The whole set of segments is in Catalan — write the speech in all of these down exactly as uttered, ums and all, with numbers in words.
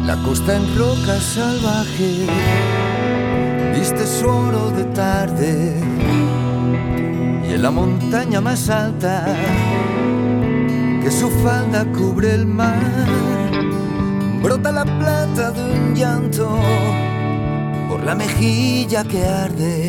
La costa en roca salvaje viste su oro de tarde, y en la montaña más alta que su falda cubre el mar brota la plata de un llanto por la mejilla que arde,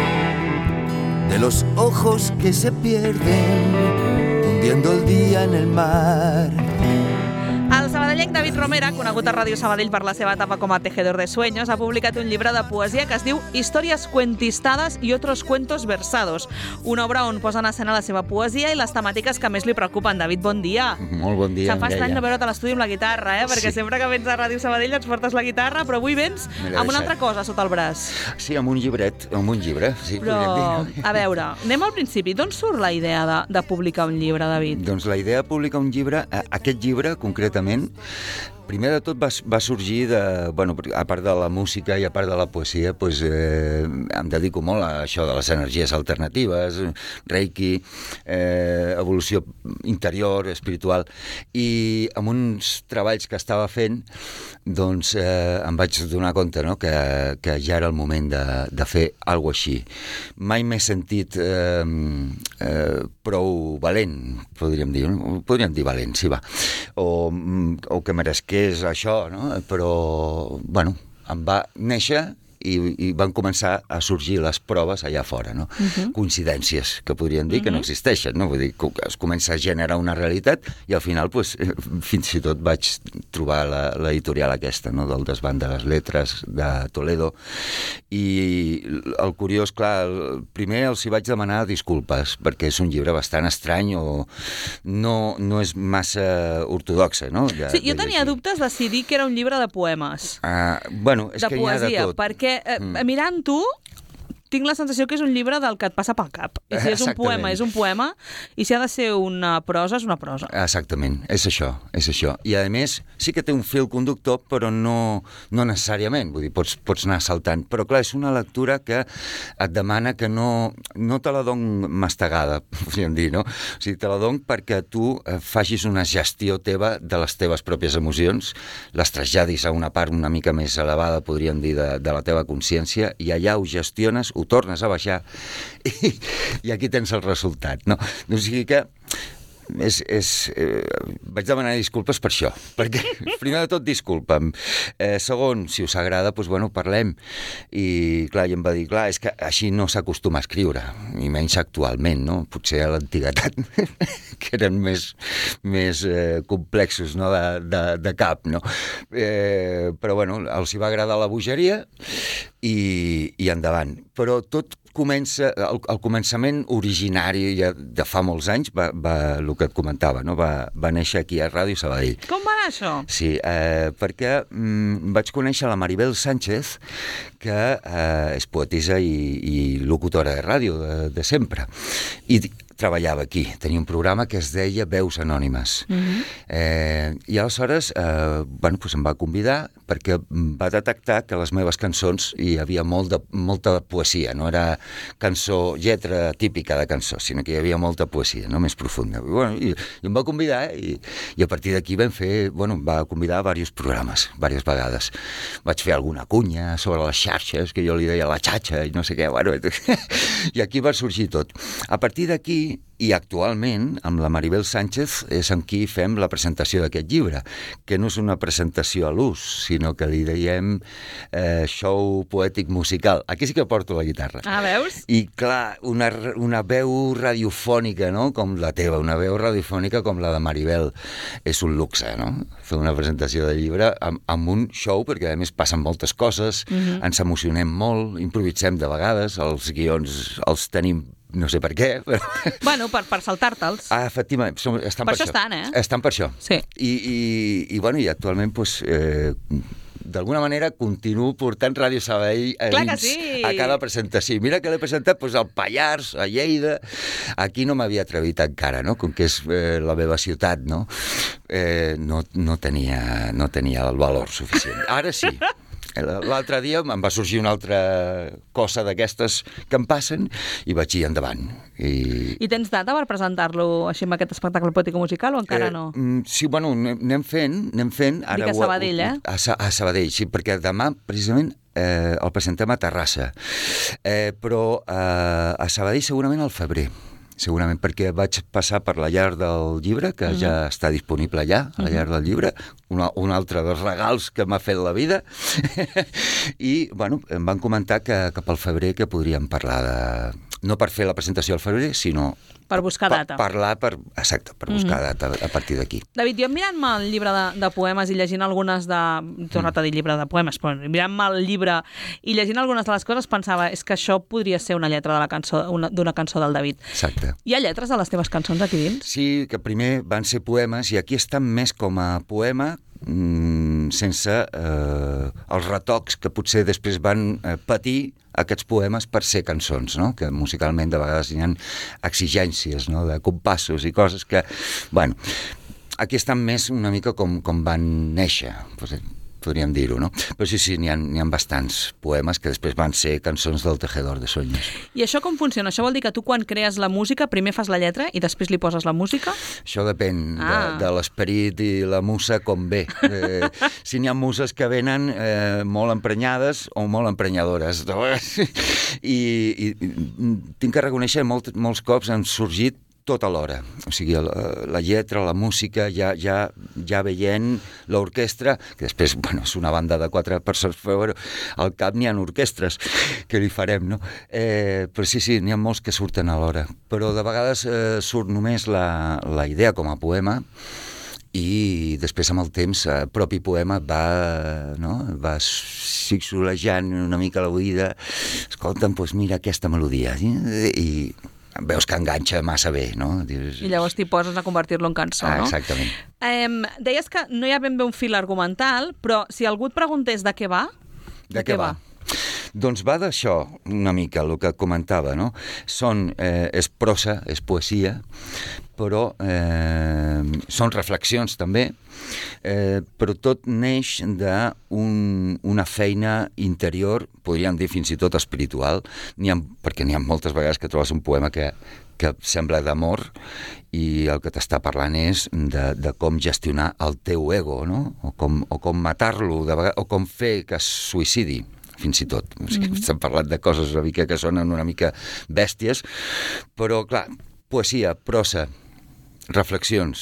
de los ojos que se pierden hundiendo el día en el mar. El sabadellenc David Romera, conegut a Ràdio Sabadell per la seva etapa com a tejedor de sueños, ha publicat un llibre de poesia que es diu Històries cuentistadas y otros cuentos versados, una obra on posa en escena la seva poesia i les temàtiques que més li preocupen. David, bon dia. Molt bon dia, Se'm fa estrany no veure't a l'estudi amb la guitarra, eh? Perquè sí. Sempre que vens a Ràdio Sabadell ens portes la guitarra, però avui vens amb una altra cosa sota el braç. Sí, amb un llibret, amb un llibre, sí, però, podríem dir. A veure, anem al principi. D'on surt la idea de, de publicar un llibre, David? Doncs la idea de publicar un llibre, aquest llibre concretament, primer de tot va, va sorgir de, bueno, a part de la música i a part de la poesia, doncs, eh, em dedico molt a això de les energies alternatives, reiki, eh, evolució interior, espiritual, i amb uns treballs que estava fent, doncs eh, em vaig donar compte, no?, que, que ja era el moment de, de fer alguna cosa així. Mai m'he sentit eh, eh, prou valent, podríem dir, no? Podríem dir valent, sí, va, o, o que meresqués això, no? Però, bueno, em va néixer i, i van començar a sorgir les proves allà fora, no? Uh-huh. Coincidències, que podríem dir uh-huh. que no existeixen, no? Vull dir, que es comença a generar una realitat i al final, pues, fins i tot vaig trobar la, l'editorial aquesta, no?, del Desván de les Lletres de Toledo, i el curiós, clar, el, primer els hi vaig demanar disculpes, perquè és un llibre bastant estrany o no, no és massa ortodoxe, no? De, sí, jo tenia dubtes de si dir que era un llibre de poemes. Uh, bueno, és de que poesia, hi ha de tot. Perquè eh, mm. mirant-ho, tinc la sensació que és un llibre del que et passa pel cap. I si és un poema, és un poema, i si ha de ser una prosa, és una prosa. Exactament, és això, és això. I a més, sí que té un fil conductor, però no, no necessàriament, vull dir, pots, pots anar saltant. Però clar, és una lectura que et demana que no, no te la don mastegada, podríem dir, no? O sigui, te la don perquè tu facis una gestió teva de les teves pròpies emocions, les traslladis a una part una mica més elevada, podríem dir, de, de la teva consciència, i allà ho gestiones, ho tornes a baixar i, i aquí tens el resultat, no? O sigui que és, és, eh, vaig demanar disculpes per això, perquè primer de tot disculpa'm, eh, segon, si us agrada, doncs bueno, parlem, i clar, i em va dir, clar, és que així no s'acostuma a escriure, i menys actualment, no? Potser a l'antiguitat que eren més, més eh, complexos, no?, de, de, de cap, no? Eh, però bueno, els hi va agradar la bogeria i, i endavant, però tot comença, el, el començament originari ja de fa molts anys va, va el que et comentava, no? va, va néixer aquí a Ràdio Sabadell. Com va anar això? Sí, eh, perquè mm, vaig conèixer la Maribel Sánchez, que eh, és poetisa i, i locutora de ràdio de, de sempre, i treballava aquí, tenia un programa que es deia Veus Anònimes. Uh-huh. eh, I aleshores eh, bueno, pues em va convidar perquè va detectar que les meves cançons hi havia molt de, molta poesia, no era cançó, lletra típica de cançó, sinó que hi havia molta poesia, no?, més profunda. I, bueno, i, i em va convidar i, i a partir d'aquí vam fer, bueno, em va convidar a diversos programes, diverses vegades. Vaig fer alguna cunya sobre les xarxes, que jo li deia la xatxa i no sé què, bueno, i aquí va sorgir tot. A partir d'aquí, i actualment, amb la Maribel Sánchez, és amb qui fem la presentació d'aquest llibre, que no és una presentació a l'ús, sinó que li diem eh, show poètic musical. Aquí sí que porto la guitarra. Ah, veus? I clar, una, una veu radiofònica, no?, com la teva, una veu radiofònica com la de Maribel, és un luxe, no?, fer una presentació de llibre amb, amb un show, perquè a més passen moltes coses, uh-huh. ens emocionem molt, improvisem de vegades, els guions els tenim no sé per què, però... Bueno, per, per saltar-te'ls. Ah, efectivament, estan per, per això. això estan, eh? Estan per això. Sí. I, i, i bueno, i actualment, doncs, eh, d'alguna manera continuo portant Ràdio Sabadell a, Clar que dins, sí. a cada presentació. Mira que l'he presentat doncs, al Pallars, a Lleida, aquí no m'havia atrevit encara, no?, com que és eh, la meva ciutat, no? Eh, no, no, tenia, no tenia el valor suficient. Ara sí. L'altre dia em va sorgir una altra cosa d'aquestes que em passen i vaig ir endavant. I, I tens data per presentar-lo així amb aquest espectacle poètico-musical o encara eh, no? Sí, bueno, anem fent, anem fent. Ara Dic a Sabadell, eh? A, a Sabadell, sí, perquè demà, precisament, eh, el presentem a Terrassa. Eh, però eh, a Sabadell segurament al febrer. Segurament perquè vaig passar per la llar del llibre, que uh-huh. ja està disponible allà, a la llar del llibre, una, un altre dels regals que m'ha fet la vida, i bueno, em van comentar que, que pel febrer que podríem parlar de... No per fer la presentació al febrer, sinó... Per buscar data. Per parlar, per, exacte, per buscar uh-huh. data a partir d'aquí. David, jo mirant-me el llibre de, de poemes i llegint algunes de... He tornat a dir llibre de poemes, però mirant-me el llibre i llegint algunes de les coses pensava és que això podria ser una lletra de la cançó una, d'una cançó del David. Exacte. Hi ha lletres de les teves cançons aquí dins? Sí, que primer van ser poemes i aquí estan més com a poema mm, sense eh, els retocs que potser després van eh, patir aquests poemes per ser cançons, no? Que musicalment de vegades hi ha exigències, no? De compassos i coses que, bueno, aquí estan més una mica com, com van néixer, podríem dir-ho, no? Però sí, sí, n'hi ha, n'hi ha bastants poemes que després van ser cançons del Tejedor de Sueños. I això com funciona? Això vol dir que tu quan crees la música primer fas la lletra i després li poses la música? Això depèn ah. de, de l'esperit i la musa com ve. Eh, si n'hi ha muses que venen eh, molt emprenyades o molt emprenyadores. I, i, i tinc que reconèixer molt, molts cops han sorgit tot alhora, o sigui, la, la lletra, la música, ja, ja, ja veient l'orquestra, que després, bueno, és una banda de quatre persones, però al cap n'hi ha orquestres, que li farem, no? Eh, però sí, sí, n'hi ha molts que surten alhora, però de vegades eh, surt només la, la idea com a poema, i després amb el temps el propi poema va, no? va xixolejant una mica l'oïda, escolta'm, doncs mira aquesta melodia, i veus que enganxa massa bé, no? I llavors t'hi poses a convertir-lo en cançó, ah, no? Exactament. Eh, deies que no hi ha ben bé un fil argumental, però si algú et preguntés de què va, de, de què va? va? Doncs va d'això una mica, el que comentava, no? Són, eh, és prosa, és poesia, però eh, són reflexions també, eh, però tot neix d'una un, feina interior, podríem dir fins i tot espiritual, n'hi ha, perquè n'hi ha moltes vegades que trobes un poema que, que sembla d'amor i el que t'està parlant és de, de com gestionar el teu ego, no? O com, o com matar-lo, de vegades, o com fer que es suïcidi, fins i tot. O sigui, mm-hmm. S'han parlat de coses una mica que sonen una mica bèsties, però, clar, poesia, prosa, reflexions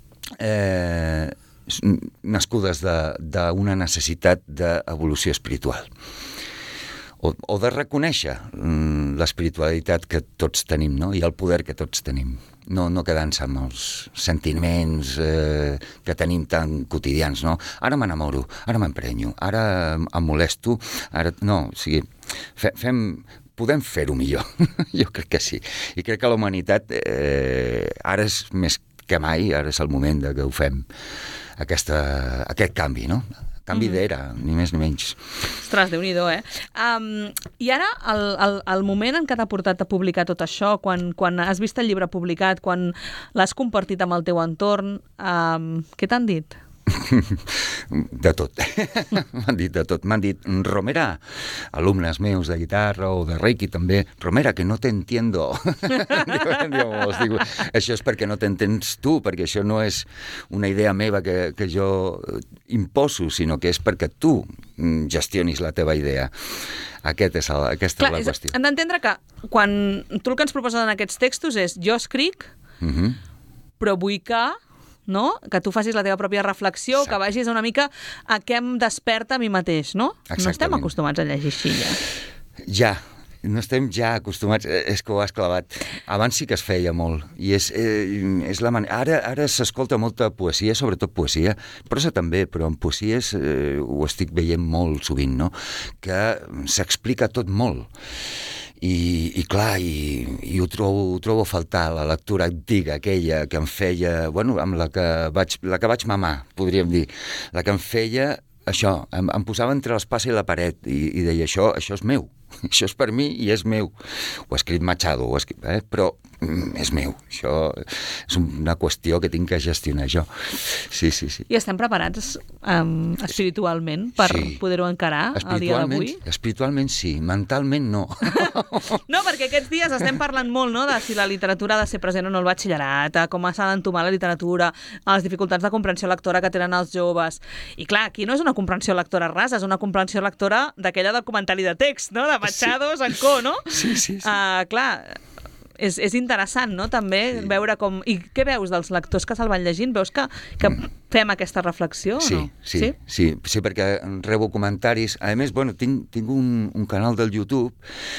eh, nascudes d'una necessitat d'evolució espiritual o, o de reconèixer l'espiritualitat que tots tenim, no? I el poder que tots tenim, no, no quedant-se amb els sentiments eh, que tenim tan quotidians, no? Ara m'enamoro, ara m'emprenyo, ara em molesto, ara... No, o sigui, fe, fem... podem fer-ho millor, jo crec que sí. I crec que la humanitat eh, ara és més que mai, ara és el moment de que ho fem, aquesta, aquest canvi, no? Canvi mm. d'era, ni més ni menys. Ostres, Déu-n'hi-do, eh? Um, I ara, el, el, el moment en què t'ha portat a publicar tot això, quan, quan has vist el llibre publicat, quan l'has compartit amb el teu entorn, um, què t'han dit? De tot. M'han dit de tot. M'han dit, Romera, alumnes meus de guitarra o de Reiki també, Romera, que no t'entiendo. Diu, això és perquè no t'entens tu, perquè això no és una idea meva que, que jo imposo, sinó que és perquè tu gestionis la teva idea. Aquest és el, aquesta Clar, és la qüestió. Hem d'entendre que quan tu el que ens proposes en aquests textos és jo escric, uh-huh. però vull que no? Que tu facis la teva pròpia reflexió, Exacte. Que vagis una mica a què em desperta a mi mateix, no? Exactament. No estem acostumats a llegir així, ja. Ja, no estem ja acostumats, és que ho has clavat. Abans sí que es feia molt, i és, eh, és la manera... Ara, ara s'escolta molta poesia, sobretot poesia, prosa també, però en poesies eh, ho estic veient molt sovint, no? Que s'explica tot molt. I, i clar, i, i ho, trobo, ho trobo a faltar, la lectura antiga, aquella que em feia, bueno, amb la que vaig, la que vaig mamar, podríem dir, la que em feia això, em, em posava entre l'espasa i la paret i, i deia, això, això és meu, això és per mi i és meu. Ho ha escrit Machado, ho ha escrit, eh? Però és meu. Això és una qüestió que tinc que gestionar jo. Sí, sí, sí. I estem preparats um, espiritualment per sí. poder-ho encarar el dia d'avui? Espiritualment sí, mentalment no. No, perquè aquests dies estem parlant molt, no?, de si la literatura ha de ser present o no al batxillerat, com s'ha d'entomar la literatura, les dificultats de comprensió lectora que tenen els joves. I clar, aquí no és una comprensió lectora rasa, és una comprensió lectora d'aquella del comentari de text, no?, de Machados, sí. en co, no? Sí, sí, sí. Uh, clar, és, és interessant, no?, també sí. veure com... I què veus dels lectors que se'l van llegint? Veus que, que fem aquesta reflexió sí, o no? Sí, sí, sí, sí, perquè rebo comentaris. A més, bueno, tinc, tinc un, un canal del YouTube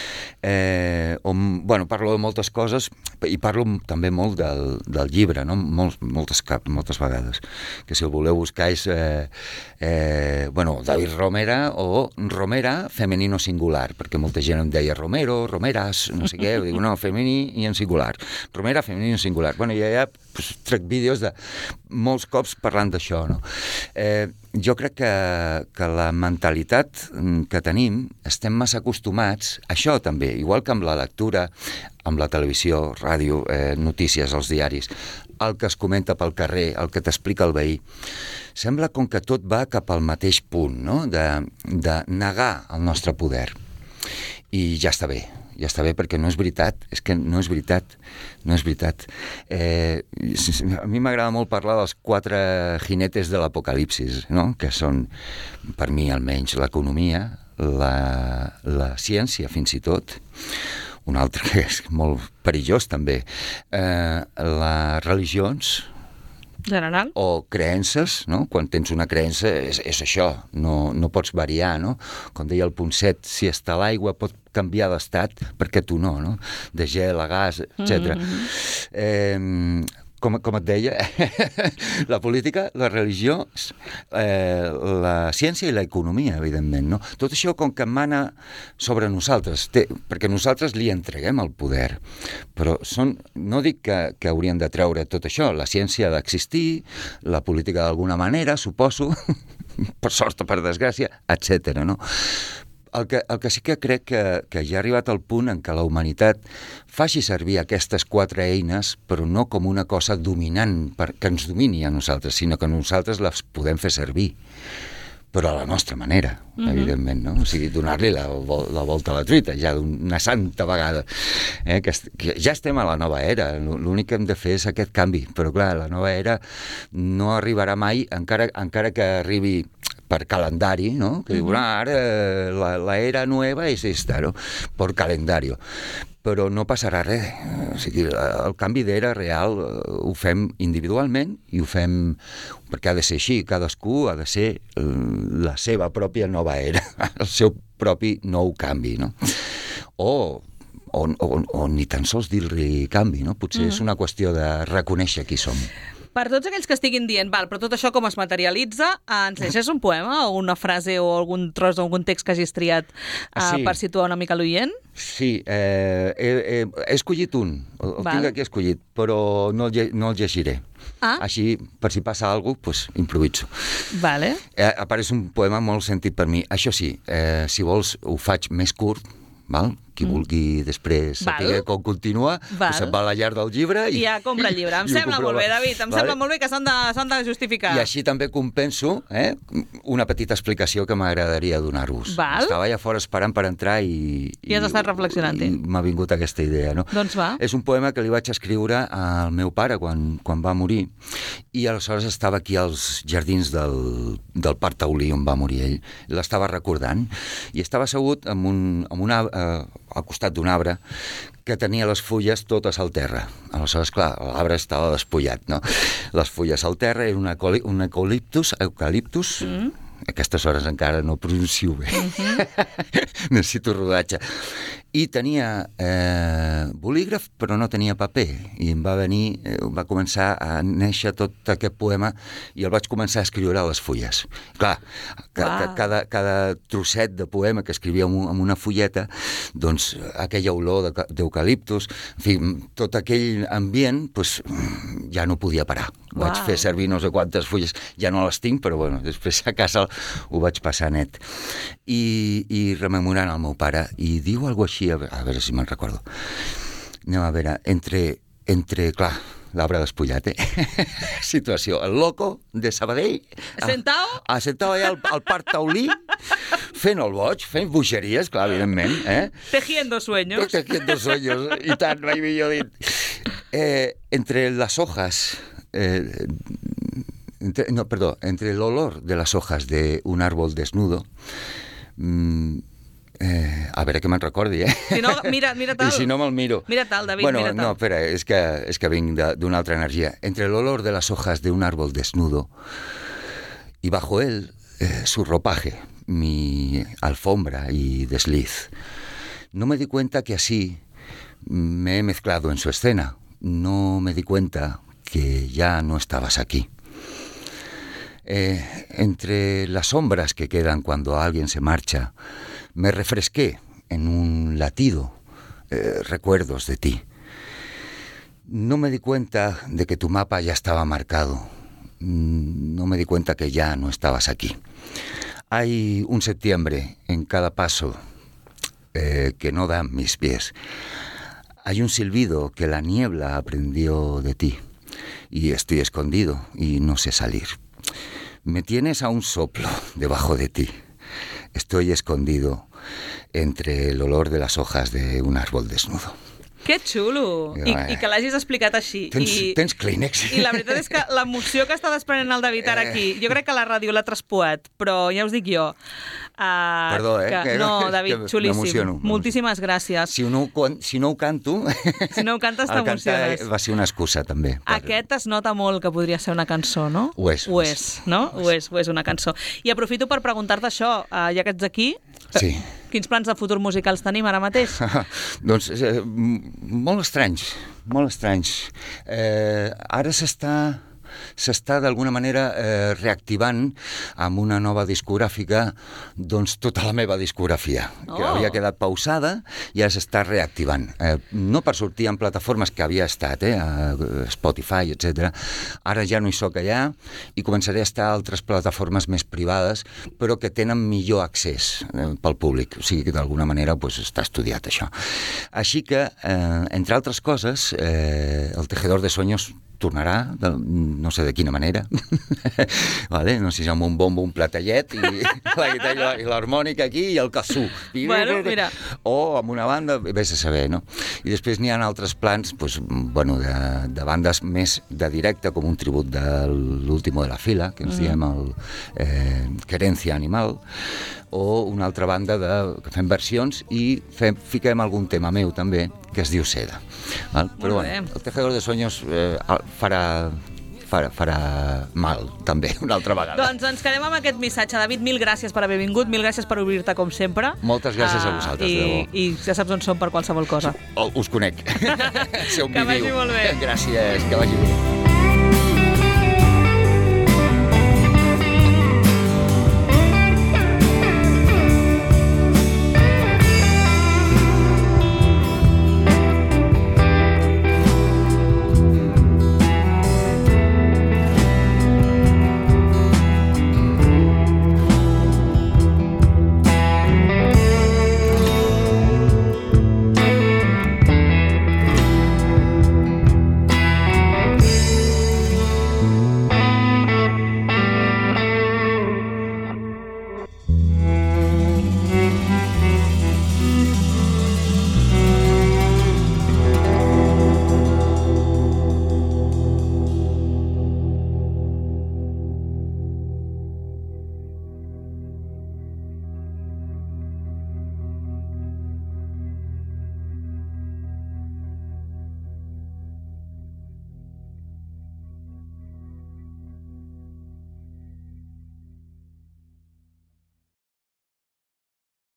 eh, on, bueno, parlo de moltes coses i parlo també molt del, del llibre, no? Molt, moltes, cap, moltes vegades. Que si el voleu buscar és eh, eh, bueno, David Romera o Romera femenino singular, perquè molta gent em deia Romero, Romeras, no sé què, dic, no, femení i en singular. Romera, femenino en singular. Bueno, ja, ja pues, trec vídeos de molts cops parlant d'això, no? Eh, jo crec que, que la mentalitat que tenim, estem massa acostumats, això també, igual que amb la lectura, amb la televisió, ràdio, eh, notícies, els diaris, el que es comenta pel carrer, el que t'explica el veí, sembla com que tot va cap al mateix punt, no?, de, de negar el nostre poder. I ja està bé. Ja està bé, perquè no és veritat, és que no és veritat, no és veritat. Eh, a mi m'agrada molt parlar dels quatre jinetes de l'apocalipsis, no?, que són, per mi almenys, l'economia, la, la ciència fins i tot, un altre que és molt perillós també, eh, les religions, general. O creences, no? Quan tens una creença és, és això, no, no pots variar, no? Com deia el Ponset, si està l'aigua pot canviar d'estat, perquè tu no, no? De gel a gas, etcètera. Mm-hmm. Eh, com, com et deia, la política, la religió, eh, la ciència i l'economia, evidentment, no? Tot això com que mana sobre nosaltres, té, perquè nosaltres li entreguem el poder, però són, no dic que, que haurien de treure tot això, la ciència ha d'existir, la política d'alguna manera, suposo, per sort o per desgràcia, etcètera, no? El que, el que sí que crec que, que ja ha arribat al punt en què la humanitat faci servir aquestes quatre eines, però no com una cosa dominant, per, que ens domini a nosaltres, sinó que nosaltres les podem fer servir, però a la nostra manera, mm-hmm. evidentment, no? O sigui, donar-li la, la volta a la truita, ja d'una santa vegada. Eh? Que, que ja estem a la nova era, l'únic que hem de fer és aquest canvi, però clar, la nova era no arribarà mai, encara, encara que arribi per calendari, no? Que diuen, ah, ara la, la era nueva és esta, no? Per calendari. Però no passarà res. O sigui, el canvi d'era real ho fem individualment i ho fem perquè ha de ser així. Cadascú ha de ser la seva pròpia nova era, el seu propi nou canvi, no? O, o, o, o ni tan sols dir-li canvi, no? Potser mm-hmm. és una qüestió de reconèixer qui som. Per tots aquells que estiguin dient, val, però tot això com es materialitza, ens llegeix un poema o una frase o algun tros o algun text que hagis triat uh, sí. per situar una mica l'oient? Sí, eh, he, he, he escollit un, el, el tinc aquí escollit, però no el, no el llegiré. Ah? Així, per si passa alguna cosa, pues, improviso. Vale. Eh, apareix un poema molt sentit per mi. Això sí, eh, si vols ho faig més curt, val? Qui mm. vulgui després saber com continua, pues se'n va a la llar del llibre i, I ja compra el llibre. Em sembla molt bé, David, em vale. sembla molt bé que s'han de, s'han de justificar. I així també compenso eh, una petita explicació que m'agradaria donar-vos. Val. Estava allà fora esperant per entrar i... I, I has estat reflexionant-hi. M'ha vingut aquesta idea, no? Doncs va. És un poema que li vaig escriure al meu pare quan, quan va morir i aleshores estava aquí als jardins del, del Parc Taulí on va morir ell. L'estava recordant i estava assegut amb un, amb una, eh, al costat d'un arbre que tenia les fulles totes al terra. Aleshores, clar, l'arbre estava despullat, no? Les fulles al terra, era un, ecoli, un eucaliptus, eucaliptus, mm. aquestes hores encara no pronuncio bé. Mm-hmm. Necessito rodatge. I tenia eh, bolígraf, però no tenia paper. I em va venir, eh, va començar a néixer tot aquest poema i el vaig començar a escriure a les fulles. Clar, ca, wow. cada, cada trosset de poema que escrivia amb, amb una fulleta, doncs aquella olor d'eucaliptus, en fi, tot aquell ambient, doncs, ja no podia parar. Wow. Vaig fer servir no sé quantes fulles, ja no les tinc, però bueno, després a casa ho vaig passar net. I, i rememorant el meu pare, i diu alguna cosa així, a veure si me'n recordo. Anem a veure, entre, entre clar, l'arbre despullat, eh? Situació, el loco de Sabadell... Sentao? A, a sentao allà al, al Parc Taulí, fent el boig, fent bogeries, clar, evidentment, eh? Tejiendo sueños. Tejiendo sueños, i tant, mai millor dit. Eh, entre las hojas... Eh, entre, no, perdó, entre el olor de las hojas de un árbol desnudo... Mmm, Eh, a veure que me'n recordi, eh? Si no, mira, mira tal. I si no me'l miro. Mira tal, David, bueno, mira tal. No, espera, és que, és que vinc d'una altra energia. Entre el olor de las hojas de un árbol desnudo y bajo él eh, su ropaje, mi alfombra y desliz. No me di cuenta que así me he mezclado en su escena. No me di cuenta que ya no estabas aquí. Eh, entre las sombras que quedan cuando alguien se marcha, me refresqué en un latido, eh, recuerdos de ti. No me di cuenta de que tu mapa ya estaba marcado. No me di cuenta que ya no estabas aquí. Hay un septiembre en cada paso eh, que no dan mis pies. Hay un silbido que la niebla aprendió de ti. Y estoy escondido y no sé salir. Me tienes a un soplo debajo de ti. Estoy escondido entre el olor de las hojas de un árbol desnudo. Que xulo! I, I que l'hagis explicat així. Tens, I, tens clínex? I la veritat és que l'emoció que està desprenent el David ara aquí, jo crec que la ràdio l'ha traspoat, però ja us dic jo... Uh, Perdó, eh? Que, que, no, David, que xulíssim. Moltíssimes gràcies. Si no, si no ho canto... Si no ho cantes, t'emociones. Va ser una excusa, també. Per... Aquest es nota molt que podria ser una cançó, no? Ho és. Ho és, no? Ho és, ho és una cançó. I aprofito per preguntar-te això, uh, ja que ets aquí, sí. Quins plans de futur musicals tenim ara mateix? Doncs eh, molt estranys, molt estranys. Eh, ara s'està... s'està d'alguna manera eh, reactivant amb una nova discogràfica doncs tota la meva discografia, que oh. havia quedat pausada i ara s'està reactivant. Eh, no per sortir en plataformes que havia estat, eh, a Spotify, etcètera. Ara ja no hi soc allà i començaré a estar a altres plataformes més privades, però que tenen millor accés eh, pel públic. O sigui que d'alguna manera pues, està estudiat això. Així que, eh, entre altres coses, eh, el Tejedor de Sueños tornarà, de, no sé de quina manera, vale? No sé si amb un bombo, un platellet, i la guitarra i l'harmònica aquí i el cassú. Bueno, mira. O amb una banda, vés a saber, no? I després n'hi ha altres plans, pues, bueno, de, de bandes més de directe, com un tribut de l'último de la fila, que ens mm. diem el eh, Querencia Animal, o una altra banda de, que fem versions i fem, fiquem algun tema meu també, que es diu Seda. Val? Però bueno, el Tejedor de Sueños eh, farà, farà, farà mal també, una altra vegada. Doncs ens quedem amb aquest missatge. David, mil gràcies per haver vingut, mil gràcies per obrir-te com sempre. Moltes gràcies uh, a vosaltres, i, de debò. I ja saps on som per qualsevol cosa. Oh, us conec. Que vagi molt bé. Gràcies, que vagi bé.